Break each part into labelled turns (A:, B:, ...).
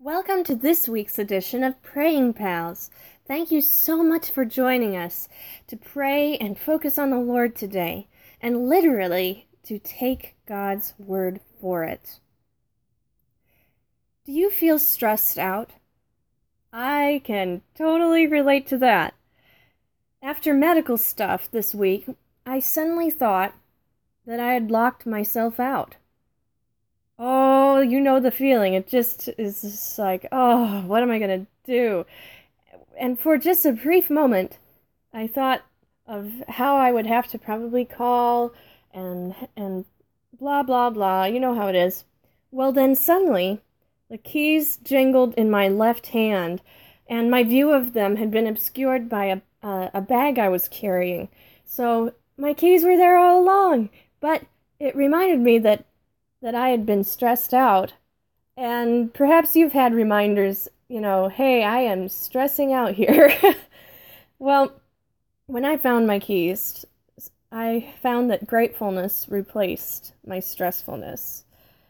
A: Welcome to this week's edition of Praying Pals. Thank you so much for joining us to pray and focus on the Lord today, and literally to take God's word for it. Do you feel stressed out? I can totally relate to that. After medical stuff this week, I suddenly thought that I had locked myself out. Oh, you know the feeling. It just is just like, oh, what am I going to do? And for just a brief moment, I thought of how I would have to probably call and blah, blah, blah. You know how it is. Well, then suddenly, the keys jingled in my left hand, and my view of them had been obscured by a bag I was carrying. So my keys were there all along, but it reminded me that I had been stressed out. And perhaps you've had reminders, hey, I am stressing out here. Well, when I found my keys, I found that gratefulness replaced my stressfulness.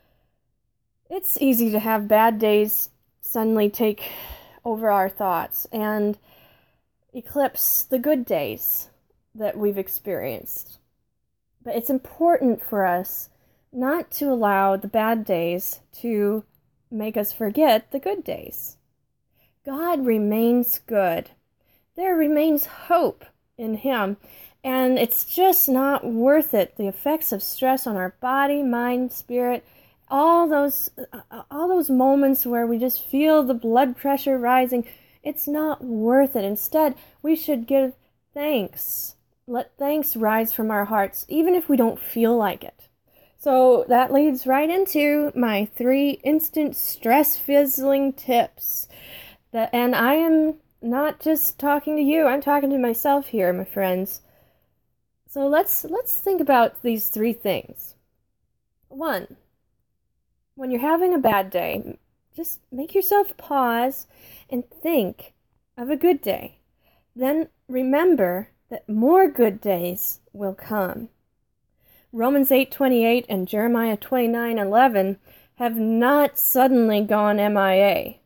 A: It's easy to have bad days suddenly take over our thoughts and eclipse the good days that we've experienced. But it's important for us not to allow the bad days to make us forget the good days. God remains good. There remains hope in Him, and it's just not worth it. The effects of stress on our body, mind, spirit, all those moments where we just feel the blood pressure rising, it's not worth it. Instead, we should give thanks. Let thanks rise from our hearts, even if we don't feel like it. So that leads right into my 3 instant stress fizzling tips. And I am not just talking to you, I'm talking to myself here, my friends. So let's think about these 3 things. 1, when you're having a bad day, just make yourself pause and think of a good day. Then remember that more good days will come. Romans 8:28 and Jeremiah 29:11 have not suddenly gone MIA.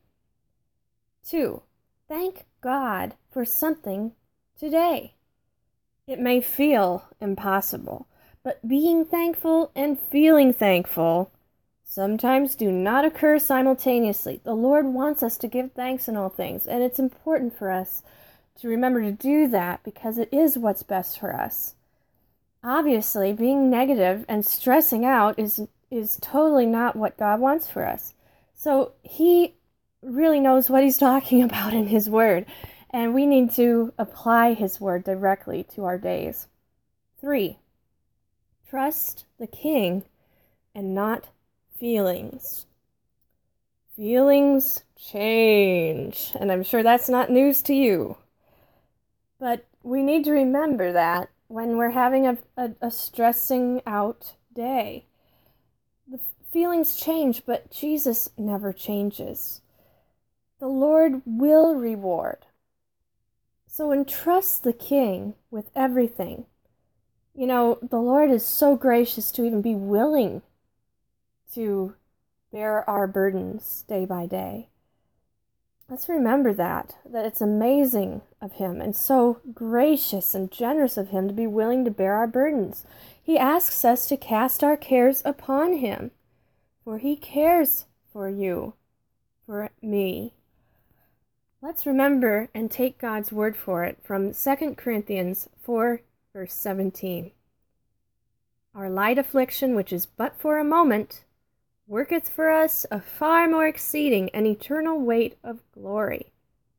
A: 2, thank God for something today. It may feel impossible, but being thankful and feeling thankful sometimes do not occur simultaneously. The Lord wants us to give thanks in all things, and it's important for us to remember to do that because it is what's best for us. Obviously, being negative and stressing out is totally not what God wants for us. So He really knows what He's talking about in His Word, and we need to apply His Word directly to our days. 3, trust the King and not feelings. Feelings change, and I'm sure that's not news to you. But we need to remember that when we're having a stressing out day. The feelings change, but Jesus never changes. The Lord will reward. So entrust the King with everything. The Lord is so gracious to even be willing to bear our burdens day by day. Let's remember that it's amazing of Him and so gracious and generous of Him to be willing to bear our burdens. He asks us to cast our cares upon Him, for He cares for you, for me. Let's remember and take God's word for it from 2 Corinthians 4, verse 17. Our light affliction, which is but for a moment, worketh for us a far more exceeding and eternal weight of glory.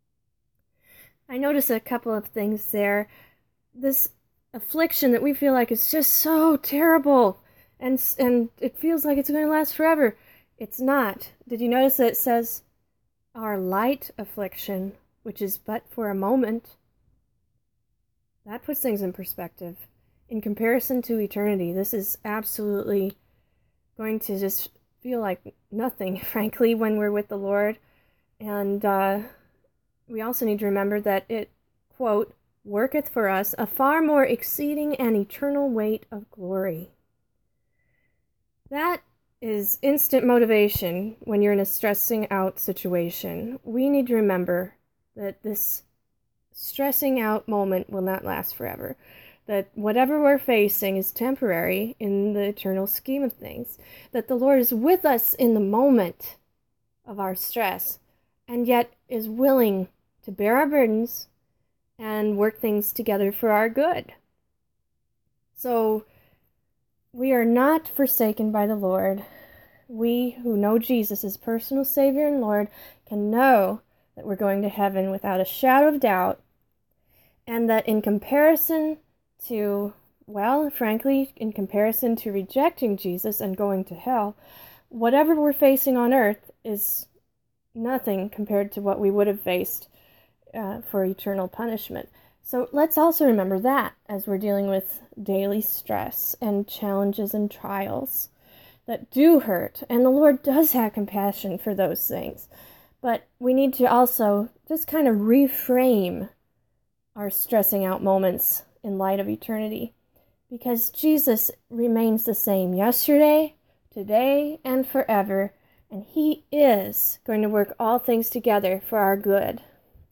A: I notice a couple of things there. This affliction that we feel like is just so terrible, and it feels like it's going to last forever. It's not. Did you notice that it says, our light affliction, which is but for a moment? That puts things in perspective. In comparison to eternity, this is absolutely going to just feel like nothing, frankly, when we're with the Lord. And we also need to remember that it, quote, worketh for us a far more exceeding and eternal weight of glory. That is instant motivation when you're in a stressing out situation. We need to remember that this stressing out moment will not last forever. That whatever we're facing is temporary in the eternal scheme of things. That the Lord is with us in the moment of our stress, and yet is willing to bear our burdens and work things together for our good. So we are not forsaken by the Lord. We who know Jesus as personal Savior and Lord can know that we're going to heaven without a shadow of doubt, and that in comparison to, well, frankly, in comparison to rejecting Jesus and going to hell, whatever we're facing on earth is nothing compared to what we would have faced for eternal punishment. So let's also remember that as we're dealing with daily stress and challenges and trials that do hurt. And the Lord does have compassion for those things. But we need to also just kind of reframe our stressing out moments in light of eternity. Because Jesus remains the same yesterday, today, and forever. And He is going to work all things together for our good.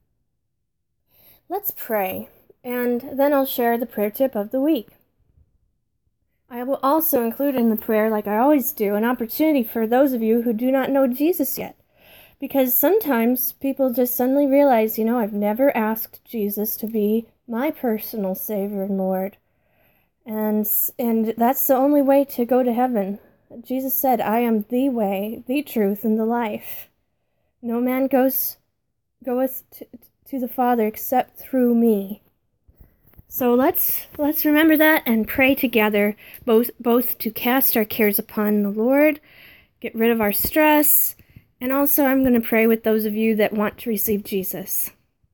A: Let's pray, and then I'll share the prayer tip of the week. I will also include in the prayer, like I always do, an opportunity for those of you who do not know Jesus yet. Because sometimes people just suddenly realize, I've never asked Jesus to be my personal Savior and Lord. And that's the only way to go to heaven. Jesus said, I am the way, the truth, and the life. No man goeth to the Father except through me. So let's remember that and pray together, both to cast our cares upon the Lord, get rid of our stress, and also I'm going to pray with those of you that want to receive Jesus.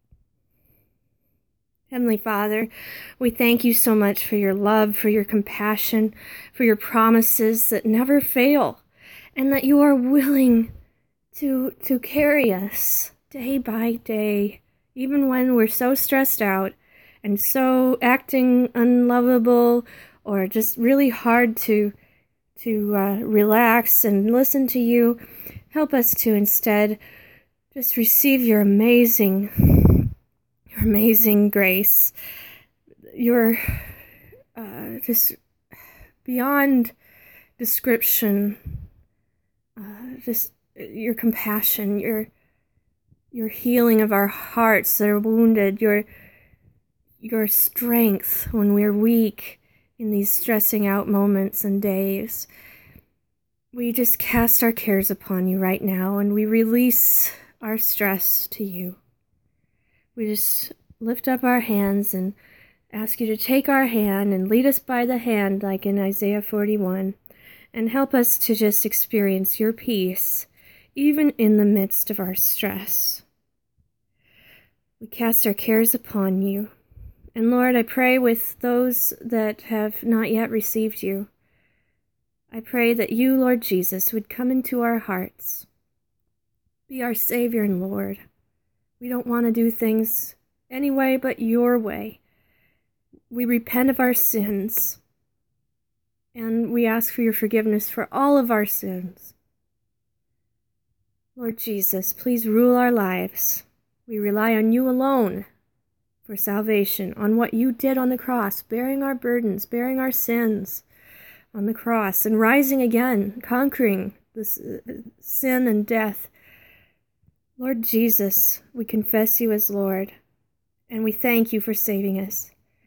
A: Heavenly Father, we thank you so much for your love, for your compassion, for your promises that never fail, and that you are willing to carry us day by day, even when we're so stressed out and so acting unlovable or just really hard to relax and listen to you. Help us to instead just receive your amazing grace, your just beyond description, just your compassion, your healing of our hearts that are wounded, your strength when we're weak in these stressing out moments and days. We just cast our cares upon you right now, and we release our stress to you. We just lift up our hands and ask you to take our hand and lead us by the hand, like in Isaiah 41, and help us to just experience your peace, even in the midst of our stress. We cast our cares upon you. And Lord, I pray with those that have not yet received you. I pray that you, Lord Jesus, would come into our hearts. Be our Savior and Lord. We don't want to do things any way but your way. We repent of our sins, and we ask for your forgiveness for all of our sins. Lord Jesus, please rule our lives. We rely on you alone for salvation, on what you did on the cross, bearing our burdens, bearing our sins on the cross, and rising again, conquering this sin and death. Lord Jesus, we confess you as Lord, and we thank you for saving us.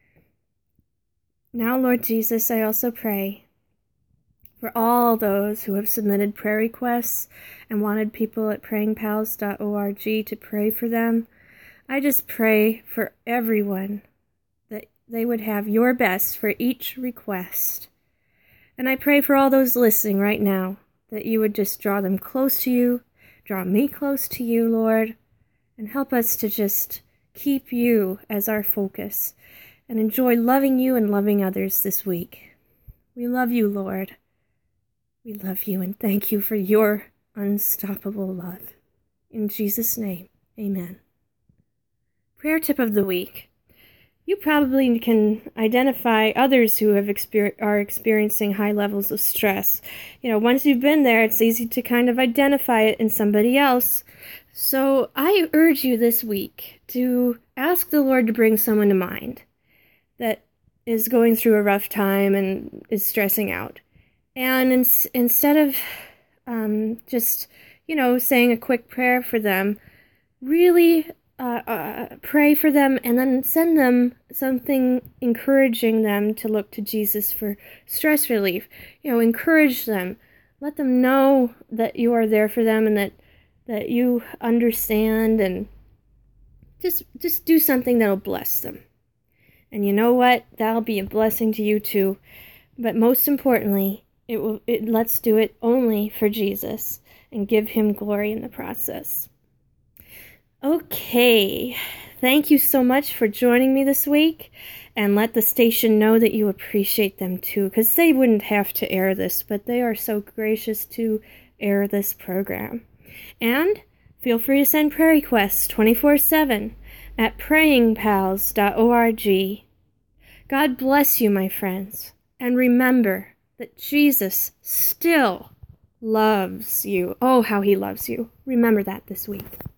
A: Now, Lord Jesus, I also pray for all those who have submitted prayer requests and wanted people at prayingpals.org to pray for them. I just pray for everyone that they would have your best for each request. And I pray for all those listening right now that you would just draw them close to you, draw me close to you, Lord, and help us to just keep you as our focus and enjoy loving you and loving others this week. We love you, Lord. We love you and thank you for your unstoppable love. In Jesus' name, amen. Prayer tip of the week. you probably can identify others who are experiencing high levels of stress. Once you've been there, it's easy to kind of identify it in somebody else. So I urge you this week to ask the Lord to bring someone to mind that is going through a rough time and is stressing out. And instead of just, saying a quick prayer for them, really pray for them and then send them something encouraging them to look to Jesus for stress relief. Encourage them. Let them know that you are there for them and that you understand, and just do something that'll bless them. And you know what? That'll be a blessing to you too. But most importantly, let's do it only for Jesus and give him glory in the process. Okay, thank you so much for joining me this week, and let the station know that you appreciate them too, because they wouldn't have to air this, but they are so gracious to air this program. And feel free to send prayer requests 24/7 at prayingpals.org. God bless you, my friends, and remember that Jesus still loves you. Oh, how he loves you. Remember that this week.